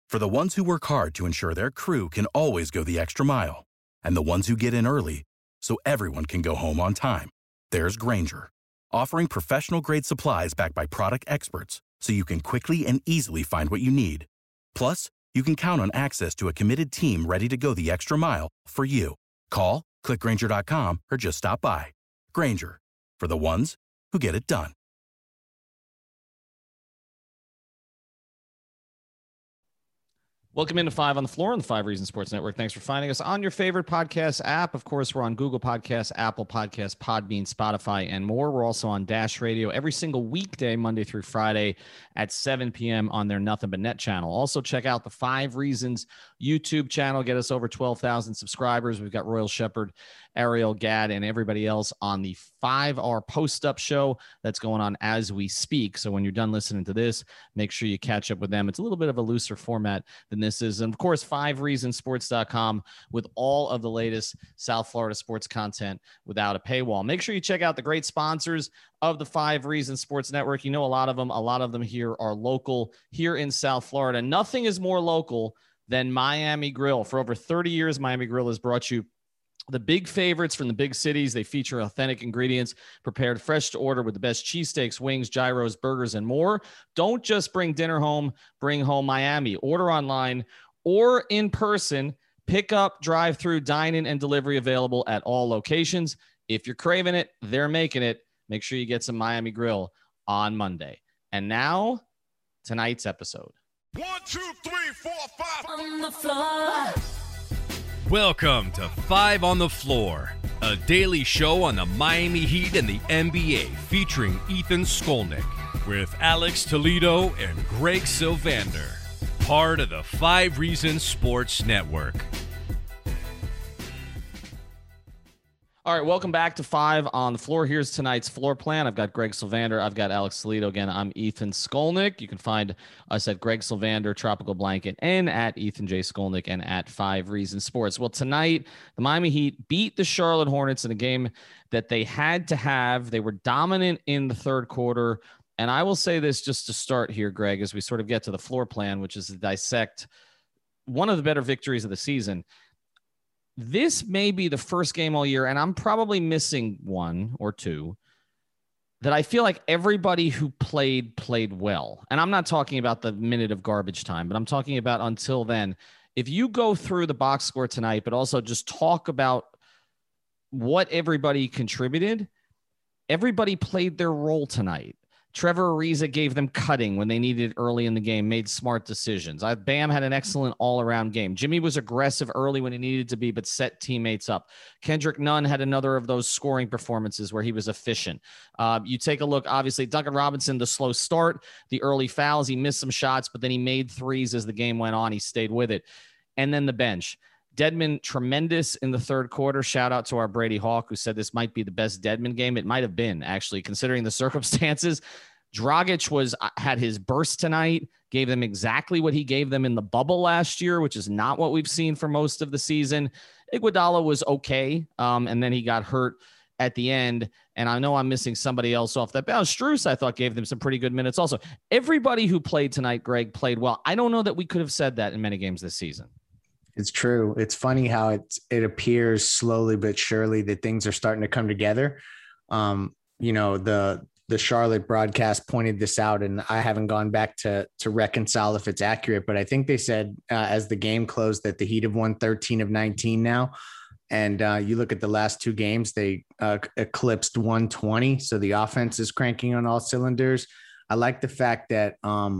For the ones who work hard to ensure their crew can always go the extra mile, and the ones who get in early so everyone can go home on time, there's Grainger, offering professional-grade supplies backed by product experts so you can quickly and easily find what you need. Plus, you can count on access to a committed team ready to go the extra mile for you. Call, click Grainger.com, or just stop by. Grainger, for the ones who get it done. Welcome into Five on the Floor on the Five Reasons Sports Network. Thanks for finding us on your favorite podcast app. Of course, we're on Google Podcasts, Apple Podcasts, Podbean, Spotify, and more. We're also on Dash Radio every single weekday, Monday through Friday at 7 p.m. on their Nothing But Net channel. Also, check out the Five Reasons YouTube channel. Get us over 12,000 subscribers. We've got Royal Shepherd, Ariel Gadd, and everybody else on the 5R Post-Up show that's going on as we speak. So when you're done listening to this, make sure you catch up with them. It's a little bit of a looser format than this is. And of course, 5reasonsports.com with all of the latest South Florida sports content without a paywall. Make sure you check out the great sponsors of the 5 Reasons Sports Network. You know, a lot of them here are local here in South Florida. Nothing is more local than Miami Grill. For over 30 years, Miami Grill has brought you the big favorites from the big cities. They feature authentic ingredients prepared fresh to order with the best cheesesteaks, wings, gyros, burgers, and more. Don't just bring dinner home, bring home Miami. Order online or in person. Pick up, drive-through, dine-in, and delivery available at all locations. If you're craving it, they're making it. Make sure you get some Miami Grill on Monday. And now, tonight's episode. 1, 2, 3, 4, 5 on the floor. Welcome to Five on the Floor, a daily show on the Miami Heat and the NBA featuring Ethan Skolnick with Alex Toledo and Greg Sylvander, part of the 5 Reasons Sports Network. All right, welcome back to Five on the Floor. Here's tonight's floor plan. I've got Greg Sylvander. I've got Alex Toledo. Again, I'm Ethan Skolnick. You can find us at Greg Sylvander, Tropical Blanket, and at Ethan J. Skolnick, and at 5 Reasons Sports. Well, tonight, the Miami Heat beat the Charlotte Hornets in a game that they had to have. They were dominant in the third quarter. And I will say this just to start here, Greg, as we sort of get to the floor plan, which is to dissect one of the better victories of the season. This may be the first game all year, and I'm probably missing one or two, that I feel like everybody who played well. And I'm not talking about the minute of garbage time, but I'm talking about until then. If you go through the box score tonight, but also just talk about what everybody contributed, everybody played their role tonight. Trevor Ariza gave them cutting when they needed it early in the game, made smart decisions. Bam had an excellent all-around game. Jimmy was aggressive early when he needed to be, but set teammates up. Kendrick Nunn had another of those scoring performances where he was efficient. You take a look, obviously, Duncan Robinson, the slow start, the early fouls, he missed some shots, but then he made threes as the game went on. He stayed with it. And then the bench. Dedmon, tremendous in the third quarter. Shout out to our Brady Hawk, who said this might be the best Dedmon game. It might have been, actually, considering the circumstances. Dragic had his burst tonight, gave them exactly what he gave them in the bubble last year, which is not what we've seen for most of the season. Iguodala was okay, and then he got hurt at the end. And I know I'm missing somebody else off that bounce. Strus, I thought, gave them some pretty good minutes also. Everybody who played tonight, Greg, played well. I don't know that we could have said that in many games this season. It's true. It's funny how it appears slowly but surely that things are starting to come together. The Charlotte broadcast pointed this out, and I haven't gone back to reconcile if it's accurate, but I think they said as the game closed that the Heat have won 13 of 19 now. And you look at the last two games, they eclipsed 120. So the offense is cranking on all cylinders. I like the fact that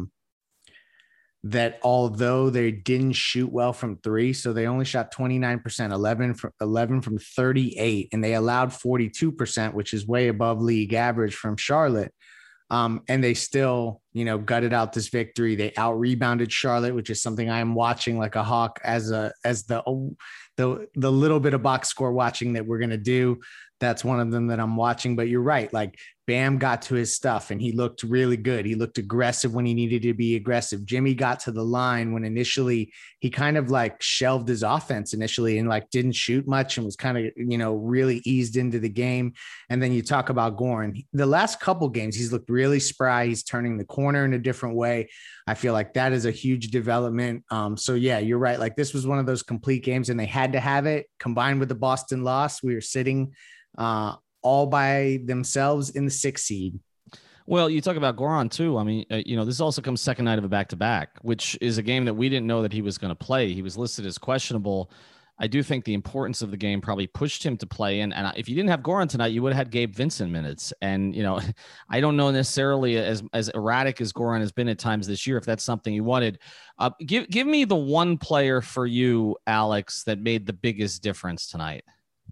that although they didn't shoot well from three, so they only shot 29%, 11 from 38, and they allowed 42%, which is way above league average from Charlotte. And they still, gutted out this victory. They out rebounded Charlotte, which is something I'm watching like a hawk as the little bit of box score watching that we're going to do. That's one of them that I'm watching, but you're right. Like Bam got to his stuff and he looked really good. He looked aggressive when he needed to be aggressive. Jimmy got to the line when initially he kind of like shelved his offense initially and like didn't shoot much and was kind of, really eased into the game. And then you talk about Goran. The last couple games, he's looked really spry. He's turning the corner in a different way. I feel like that is a huge development. So yeah, you're right. Like this was one of those complete games and they had to have it combined with the Boston loss. We were sitting all by themselves in the 6th seed. Well, you talk about Goran too. I mean, this also comes second night of a back-to-back, which is a game that we didn't know that he was going to play. He was listed as questionable. I do think the importance of the game probably pushed him to play. And if you didn't have Goran tonight, you would have had Gabe Vincent minutes. And, I don't know necessarily as erratic as Goran has been at times this year, if that's something you wanted. Give me the one player for you, Alex, that made the biggest difference tonight.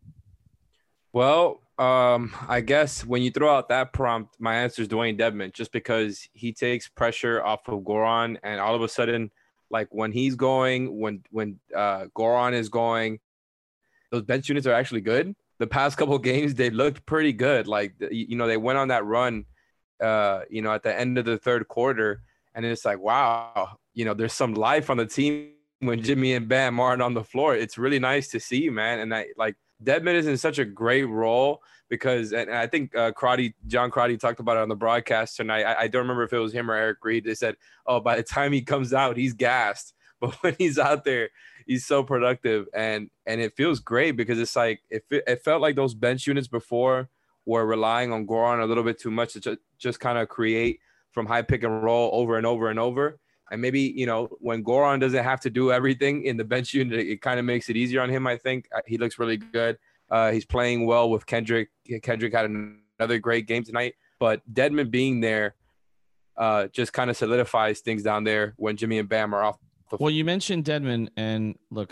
Well, I guess when you throw out that prompt, my answer is Dwayne Dedmon, just because he takes pressure off of Goran, and all of a sudden, like when he's going, when Goran is going, those bench units are actually good. The past couple of games, they looked pretty good. Like, they went on that run, at the end of the third quarter, and it's like, wow, there's some life on the team when Jimmy and Bam aren't on the floor. It's really nice to see, man. And Dedmon is in such a great role because, and I think John Crotty talked about it on the broadcast tonight. I don't remember if it was him or Eric Reed. They said, oh, by the time he comes out, he's gassed. But when he's out there, he's so productive. And it feels great because it's like, it felt like those bench units before were relying on Goran a little bit too much to just kind of create from high pick and roll over and over and over. And maybe, when Goran doesn't have to do everything in the bench unit, it kind of makes it easier on him, I think. He looks really good. He's playing well with Kendrick. Kendrick had another great game tonight. But Dedmon being there just kind of solidifies things down there when Jimmy and Bam are off. Well, you mentioned Dedmon, and look,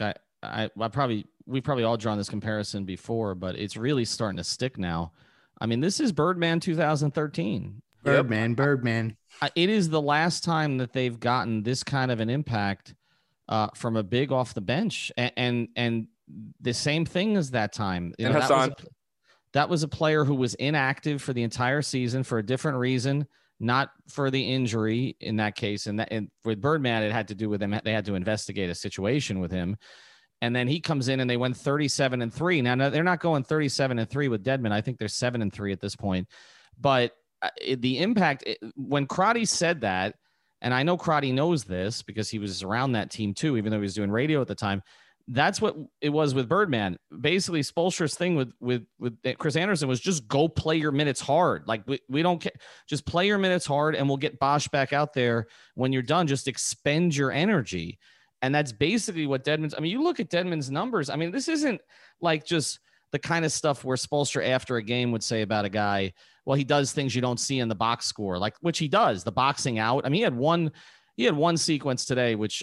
we've probably all drawn this comparison before, but it's really starting to stick now. I mean, this is Birdman 2013. Birdman. It is the last time that they've gotten this kind of an impact from a big off the bench, and the same thing as that time. That was a player who was inactive for the entire season for a different reason, not for the injury in that case. And with Birdman, it had to do with them. They had to investigate a situation with him. And then he comes in and they went 37-3. Now they're not going 37-3 with Dedmon. I think they're 7-3 at this point, but the impact when Crotty said that, and I know Crotty knows this because he was around that team too, even though he was doing radio at the time. That's what it was with Birdman. Basically, Spoelstra's thing with Chris Anderson was just go play your minutes hard. Like we don't care, just play your minutes hard, and we'll get Bosch back out there when you're done. Just expend your energy, and that's basically what Dedmon's. I mean, you look at Dedmon's numbers. I mean, this isn't like just the kind of stuff where Spoelstra after a game would say about a guy, well, he does things you don't see in the box score, like which he does, the boxing out. I mean, he had one sequence today, which,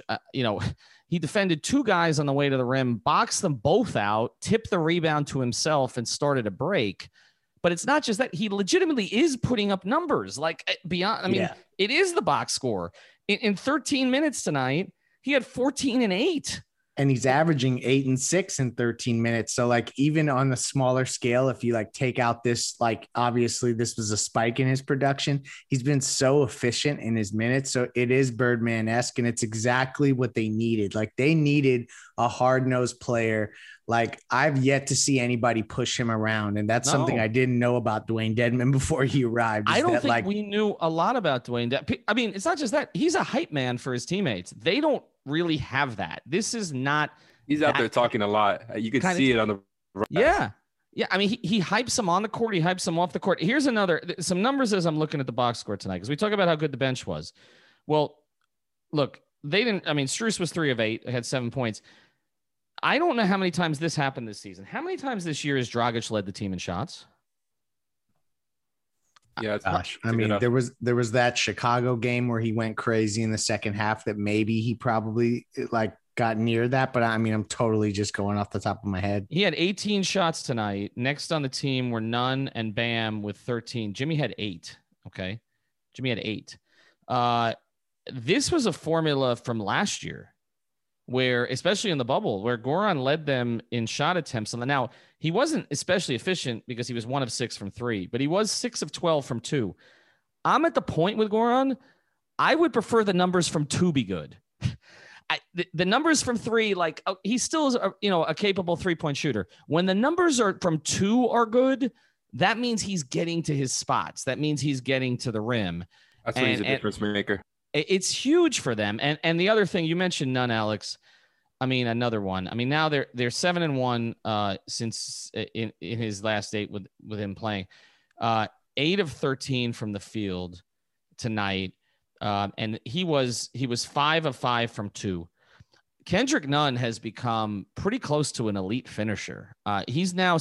he defended two guys on the way to the rim, boxed them both out, tipped the rebound to himself and started a break. But it's not just that, he legitimately is putting up numbers like beyond. I mean, It is the box score in 13 minutes tonight. He had 14 and 8. And he's averaging 8 and 6 in 13 minutes. So like, even on the smaller scale, if you like take out this, like, obviously this was a spike in his production. He's been so efficient in his minutes. So it is Birdman-esque, and it's exactly what they needed. Like, they needed a hard-nosed player. Like, I've yet to see anybody push him around. And that's something I didn't know about Dwayne Dedmon before he arrived. I don't think we knew a lot about Dwayne Dedmon. I mean, it's not just that. He's a hype man for his teammates. They don't really have that. This is not. He's out there talking a lot. You can see it on the. Yeah. I mean, he hypes them on the court. He hypes them off the court. Here's some numbers as I'm looking at the box score tonight, because we talk about how good the bench was. Well, look, they didn't. I mean, Strus was 3 of 8. Had 7 points. I don't know how many times this happened this season. How many times this year has Dragic led the team in shots? Yeah, gosh. I mean, there was that Chicago game where he went crazy in the second half that maybe he probably like got near that, but I mean, I'm totally just going off the top of my head. He had 18 shots tonight. Next on the team were Nunn and Bam with 13. Jimmy had 8. Okay. Jimmy had 8. This was a formula from last year. where, especially in the bubble, where Goran led them in shot attempts. And now he wasn't especially efficient because he was 1 of 6 from 3, but he was 6 of 12 from 2. I'm at the point with Goran, I would prefer the numbers from 2 be good. The numbers from 3, like he still is a capable 3-point shooter. When the numbers are from 2 are good, that means he's getting to his spots. That means he's getting to the rim. That's when he's a difference maker. It's huge for them. And the other thing you mentioned, none, Alex. I mean, another one. I mean, now they're 7-1 since in his last 8 with him playing. 8 of 13 from the field tonight. And he was 5 of 5 from 2. Kendrick Nunn has become pretty close to an elite finisher. He's now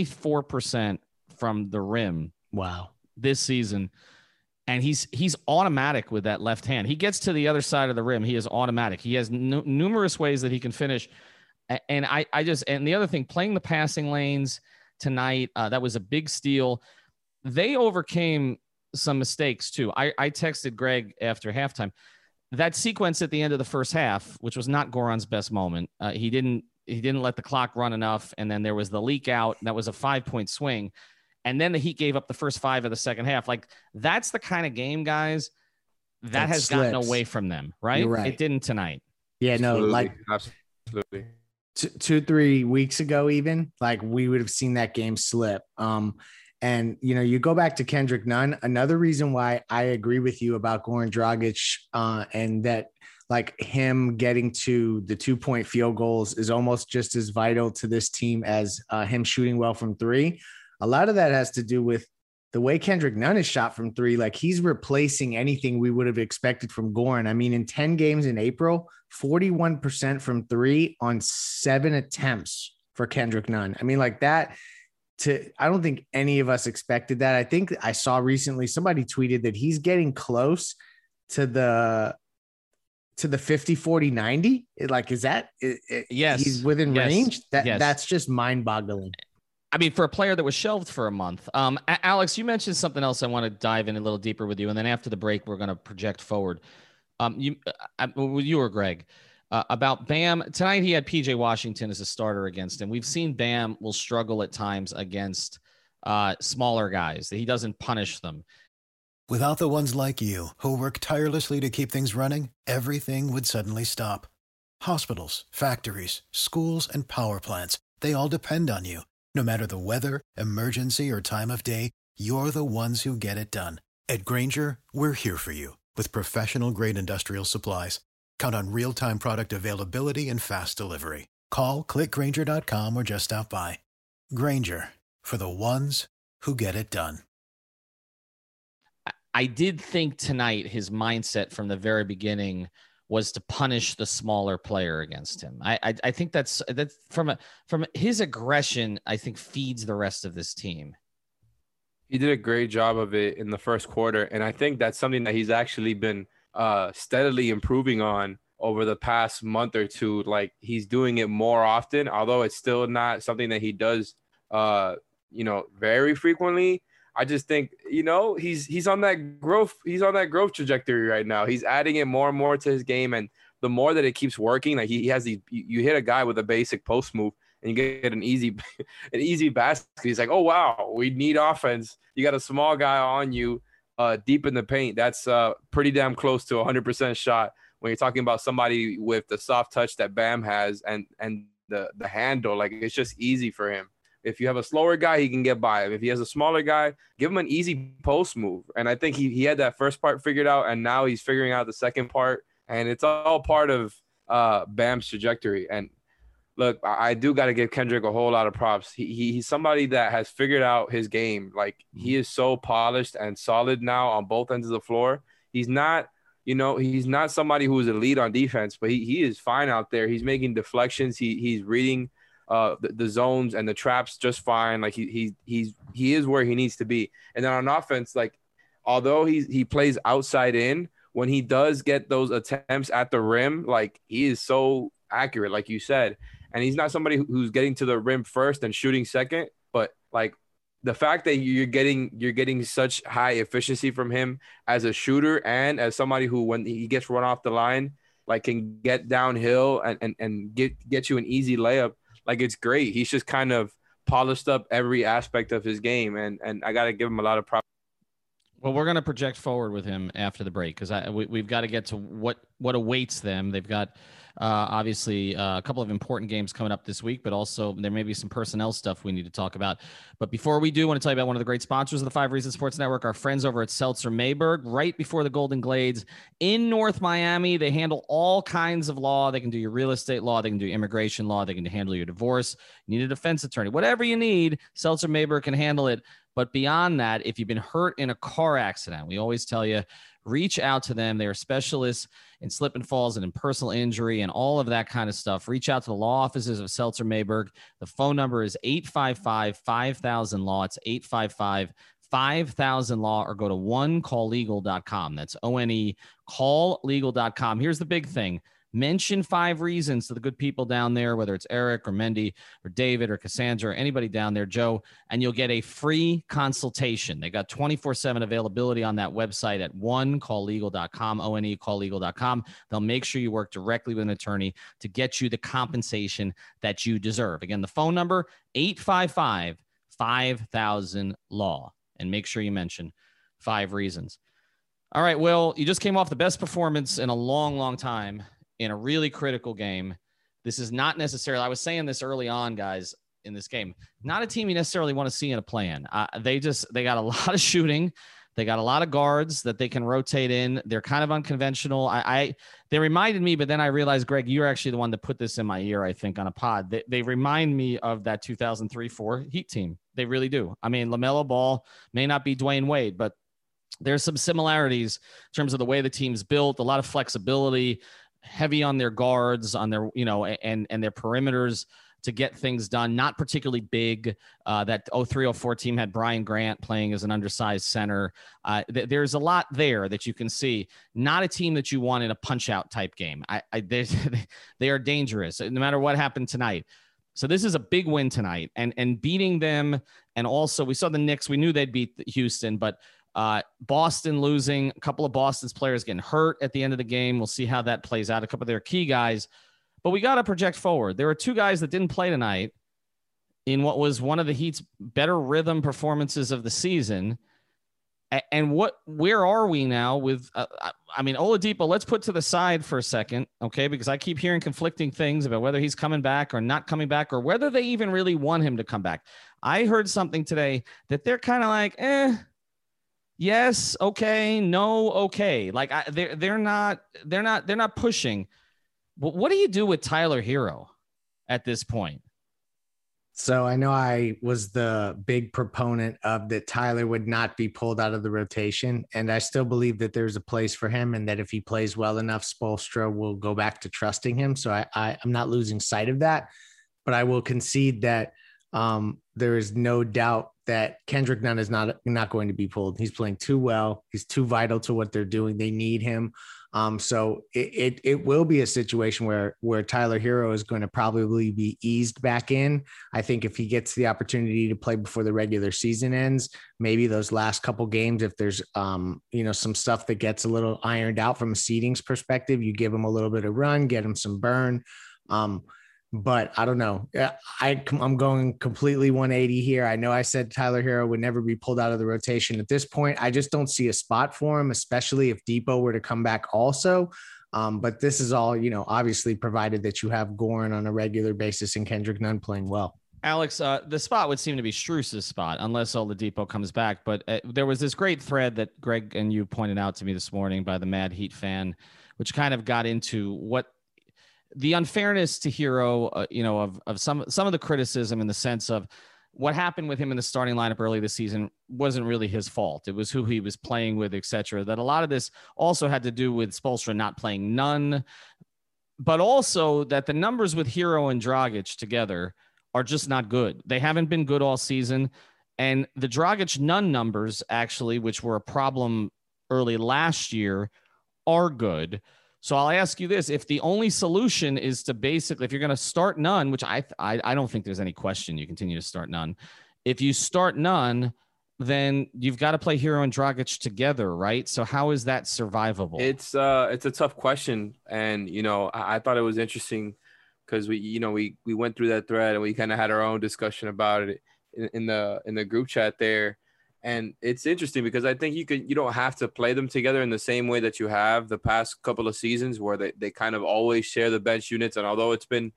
74% from the rim. Wow. This season. And he's automatic with that left hand. He gets to the other side of the rim. He is automatic. He has numerous ways that he can finish. And and the other thing, playing the passing lanes tonight, that was a big steal. They overcame some mistakes too. I texted Greg after halftime. That sequence at the end of the first half, which was not Goran's best moment. He didn't let the clock run enough. And then there was the leak out. That was a 5-point swing. And then the Heat gave up the first 5 of the second half. Like, that's the kind of game, guys, that has gotten away from them, right? You're right? It didn't tonight. Yeah, no, Absolutely. 2-3 weeks ago, even, like, we would have seen that game slip. And, you go back to Kendrick Nunn. Another reason why I agree with you about Goran Dragic and that, like, him getting to the 2-point field goals is almost just as vital to this team as him shooting well from 3. A lot of that has to do with the way Kendrick Nunn is shot from 3. Like, he's replacing anything we would have expected from Goran. I mean, in 10 games in April, 41% from 3 on 7 attempts for Kendrick Nunn. I mean, like that. I don't think any of us expected that. I think I saw recently somebody tweeted that he's getting close to the 50-40-90. Like, is that yes, he's within range? Yes. That's just mind-boggling. I mean, for a player that was shelved for a month. Alex, you mentioned something else I want to dive in a little deeper with you. And then after the break, we're going to project forward. You or Greg, about Bam. Tonight, he had PJ Washington as a starter against him. We've seen Bam will struggle at times against smaller guys. He doesn't punish them. Without the ones like you, who work tirelessly to keep things running, everything would suddenly stop. Hospitals, factories, schools, and power plants, they all depend on you. No matter the weather, emergency, or time of day, you're the ones who get it done. At Grainger, we're here for you with professional-grade industrial supplies. Count on real-time product availability and fast delivery. Call, clickgrainger.com, or just stop by. Grainger, for the ones who get it done. I did think tonight his mindset from the very beginning was to punish the smaller player against him. I think that's from his aggression, I think, feeds the rest of this team. He did a great job of it in the first quarter. And I think that's something that he's actually been steadily improving on over the past month or two. Like, he's doing it more often, although it's still not something that he does, very frequently. I just think, he's on that growth. He's on that growth trajectory right now. He's adding it more and more to his game. And the more that it keeps working, like he has these, you hit a guy with a basic post move and you get an easy basket. He's like, oh, wow, we need offense. You got a small guy on you deep in the paint. That's pretty damn close to 100% shot when you're talking about somebody with the soft touch that Bam has and the handle. Like, it's just easy for him. If you have a slower guy, he can get by. If he has a smaller guy, give him an easy post move. And I think he had that first part figured out, and now he's figuring out the second part. And it's all part of Bam's trajectory. And look, I do got to give Kendrick a whole lot of props. He's somebody that has figured out his game. Like, he is so polished and solid now on both ends of the floor. He's not, he's not somebody who's elite on defense, but he is fine out there. He's making deflections. He's reading the zones and the traps just fine. Like, he is where he needs to be. And then on offense, like, although he plays outside in, when he does get those attempts at the rim, like, he is so accurate, like you said. And he's not somebody who's getting to the rim first and shooting second, but like the fact that you're getting such high efficiency from him as a shooter and as somebody who, when he gets run off the line, like can get downhill and get you an easy layup, like it's great. He's just kind of polished up every aspect of his game, and I got to give him a lot of props. Well, we're going to project forward with him after the break because we've got to get to what awaits them. They've got obviously a couple of important games coming up this week, but also there may be some personnel stuff we need to talk about. But before we do, I want to tell you about one of the great sponsors of the 5 Reasons Sports Network, our friends over at Seltzer Mayberg, right before the Golden Glades in North Miami. They handle all kinds of law. They can do your real estate law. They can do immigration law. They can handle your divorce. You need a defense attorney. Whatever you need, Seltzer Mayberg can handle it. But beyond that, if you've been hurt in a car accident, we always tell you, reach out to them. They are specialists in slip and falls and in personal injury and all of that kind of stuff. Reach out to the law offices of Seltzer Mayberg. The phone number is 855-5000-LAW. It's 855-5000-LAW, or go to onecalllegal.com. That's ONE, calllegal.com. Here's the big thing. Mention 5 Reasons to the good people down there, whether it's Eric or Mendy or David or Cassandra or anybody down there, Joe, and you'll get a free consultation. They got 24/7 availability on that website at onecalllegal.com, ONE, calllegal.com. They'll make sure you work directly with an attorney to get you the compensation that you deserve. Again, the phone number, 855-5000-LAW, and make sure you mention 5 Reasons. All right, Will, you just came off the best performance in a long, long time in a really critical game. This is not necessarily, I was saying this early on, guys, in this game, not a team you necessarily want to see in a play-in. They got a lot of shooting. They got a lot of guards that they can rotate in. They're kind of unconventional. They reminded me, but then I realized, Greg, you're actually the one that put this in my ear, I think, on a pod. They remind me of that 2003-04 Heat team. They really do. I mean, LaMelo Ball may not be Dwayne Wade, but there's some similarities in terms of the way the team's built, a lot of flexibility, heavy on their guards, on their, and their perimeters to get things done. Not particularly big. That 03-04 team had Brian Grant playing as an undersized center. There's a lot there that you can see. Not a team that you want in a punch-out type game. They are dangerous, no matter what happened tonight. So this is a big win tonight, and beating them. And also, we saw the Knicks. We knew they'd beat Houston, but Boston losing, a couple of Boston's players getting hurt at the end of the game. We'll see how that plays out. A couple of their key guys, but we got to project forward. There were 2 guys that didn't play tonight in what was one of the Heat's better rhythm performances of the season. And where are we now with, Oladipo, let's put to the side for a second. Okay. Because I keep hearing conflicting things about whether he's coming back or not coming back, or whether they even really want him to come back. I heard something today that they're kind of like, yes, okay, no, okay. Like they're not pushing. What do you do with Tyler Hero at this point? So I know I was the big proponent of that Tyler would not be pulled out of the rotation, and I still believe that there's a place for him, and that if he plays well enough, Spoelstra will go back to trusting him. So I'm not losing sight of that, but I will concede that there is no doubt that Kendrick Nunn is not going to be pulled. He's playing too well. He's too vital to what they're doing. They need him. So it will be a situation where Tyler Hero is going to probably be eased back in. I think if he gets the opportunity to play before the regular season ends, maybe those last couple games, if there's some stuff that gets a little ironed out from a seedings perspective, you give him a little bit of run, get him some burn. But I don't know. I'm going completely 180 here. I know I said Tyler Hero would never be pulled out of the rotation. At this point, I just don't see a spot for him, especially if Depot were to come back also. But this is all, obviously provided that you have Goran on a regular basis and Kendrick Nunn playing well. Alex, the spot would seem to be Strus's spot unless Oladipo comes back. But there was this great thread that Greg and you pointed out to me this morning by the Mad Heat fan, which kind of got into what the unfairness to Hero, of some of the criticism in the sense of what happened with him in the starting lineup early this season wasn't really his fault. It was who he was playing with, et cetera. That a lot of this also had to do with Spoelstra not playing Nunn, but also that the numbers with Hero and Dragic together are just not good. They haven't been good all season. And the Dragic Nunn numbers, actually, which were a problem early last year, are good. So I'll ask you this. If the only solution is to basically, if you're going to start Nunn, which I don't think there's any question you continue to start Nunn. If you start Nunn, then you've got to play Hero and Dragic together, right? So how is that survivable? It's a tough question, and I thought it was interesting because we went through that thread and we kind of had our own discussion about it in the group chat there. And it's interesting because I think you don't have to play them together in the same way that you have the past couple of seasons where they kind of always share the bench units. And although it's been,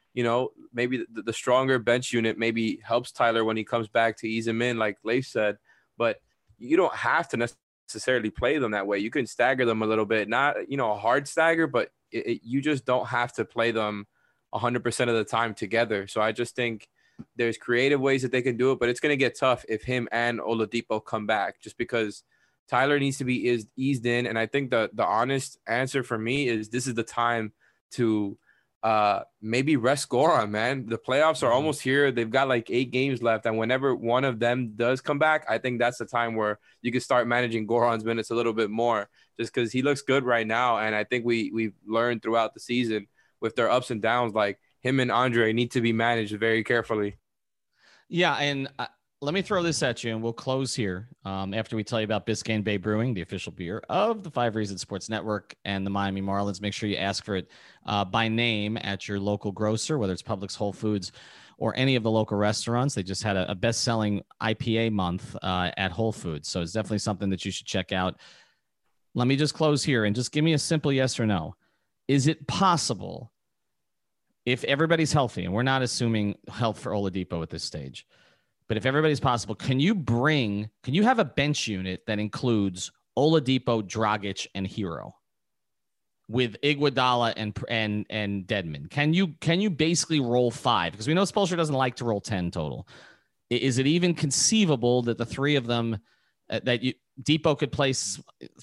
maybe the stronger bench unit maybe helps Tyler when he comes back to ease him in, like Leif said, but you don't have to necessarily play them that way. You can stagger them a little bit, not, a hard stagger, but you just don't have to play them 100% of the time together. So I just think there's creative ways that they can do it, but it's going to get tough if him and Oladipo come back, just because Tyler needs to be eased in. And I think the honest answer for me is this is the time to maybe rest Goran, man. The playoffs are almost here. They've got like 8 games left. And whenever one of them does come back, I think that's the time where you can start managing Goran's minutes a little bit more, just because he looks good right now. And I think we've learned throughout the season with their ups and downs, like him and Andre need to be managed very carefully. Yeah, and let me throw this at you, and we'll close here after we tell you about Biscayne Bay Brewing, the official beer of the 5 Reasons Sports Network and the Miami Marlins. Make sure you ask for it by name at your local grocer, whether it's Publix, Whole Foods, or any of the local restaurants. They just had a best-selling IPA month at Whole Foods, so it's definitely something that you should check out. Let me just close here and just give me a simple yes or no. Is it possible, if everybody's healthy, and we're not assuming health for Oladipo at this stage, but if everybody's possible, can you have a bench unit that includes Oladipo, Dragic, and Hero with Iguodala and Dedmon? Can you basically roll 5? Because we know Spoelstra doesn't like to roll 10 total. Is it even conceivable that the 3 of them Depot could place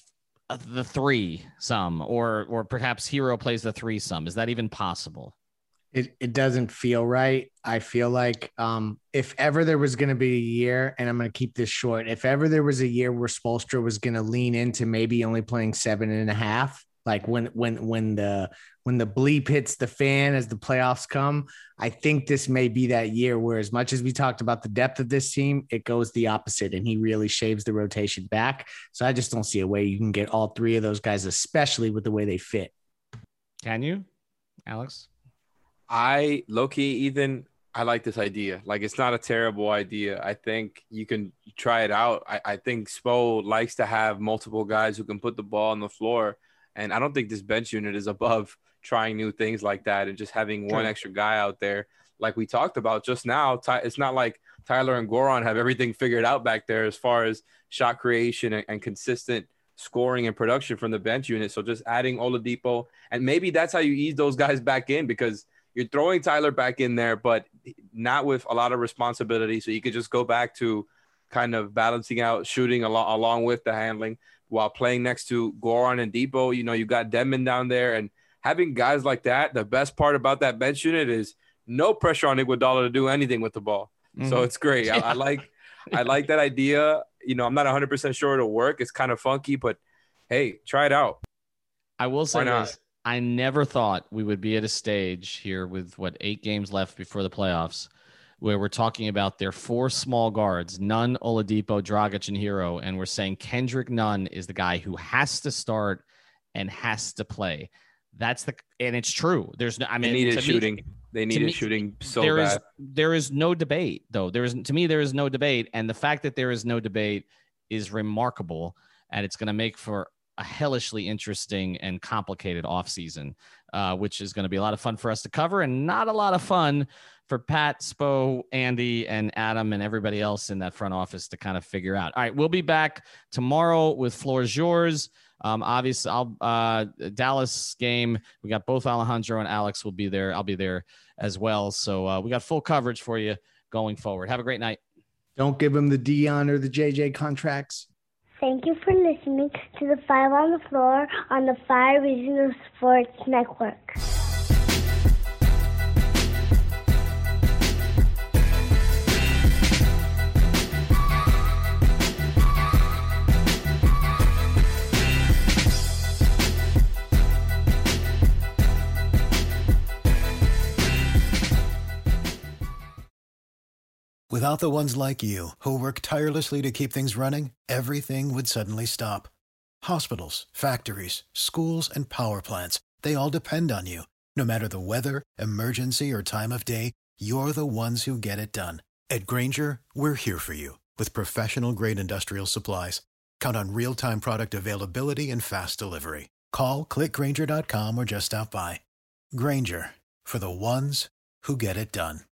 the 3 some, or perhaps Hero plays the 3 some? Is that even possible? It doesn't feel right. I feel like if ever there was going to be a year, and I'm going to keep this short, if ever there was a year where Spoelstra was going to lean into maybe only playing 7.5, like when the bleep hits the fan as the playoffs come, I think this may be that year where, as much as we talked about the depth of this team, it goes the opposite, and he really shaves the rotation back. So I just don't see a way you can get all 3 of those guys, especially with the way they fit. Can you, Alex? I like this idea. Like, it's not a terrible idea. I think you can try it out. I think Spo likes to have multiple guys who can put the ball on the floor. And I don't think this bench unit is above trying new things like that and just having one extra guy out there. Like we talked about just now, it's not like Tyler and Goran have everything figured out back there as far as shot creation and consistent scoring and production from the bench unit. So just adding Oladipo, and maybe that's how you ease those guys back in, because you're throwing Tyler back in there, but not with a lot of responsibility. So you could just go back to kind of balancing out shooting along with the handling while playing next to Goran and Depot. You got Dedmon down there, and having guys like that. The best part about that bench unit is no pressure on Iguodala to do anything with the ball. Mm-hmm. So it's great. Yeah. I like that idea. I'm not 100% sure it'll work. It's kind of funky, but hey, try it out. I will say this. I never thought we would be at a stage here with 8 games left before the playoffs where we're talking about their 4 small guards, Nunn, Oladipo, Dragic, and Hero, and we're saying Kendrick Nunn is the guy who has to start and has to play. And it's true. They needed shooting. They needed shooting so bad. There is no debate, though. There is no debate, and the fact that there is no debate is remarkable, and it's going to make for a hellishly interesting and complicated offseason, which is going to be a lot of fun for us to cover, and not a lot of fun for Pat, Spo, Andy, and Adam, and everybody else in that front office to kind of figure out. All right, we'll be back tomorrow with Floor is Yours. Obviously, Dallas game. We got both Alejandro and Alex will be there. I'll be there as well. So we got full coverage for you going forward. Have a great night. Don't give them the Dion or the JJ contracts. Thank you for listening to the 5 on the Floor on the 5 Reasons Sports Network. Without the ones like you, who work tirelessly to keep things running, everything would suddenly stop. Hospitals, factories, schools, and power plants, they all depend on you. No matter the weather, emergency, or time of day, you're the ones who get it done. At Grainger, we're here for you with professional-grade industrial supplies. Count on real-time product availability and fast delivery. Call, click Grainger.com, or just stop by. Grainger, for the ones who get it done.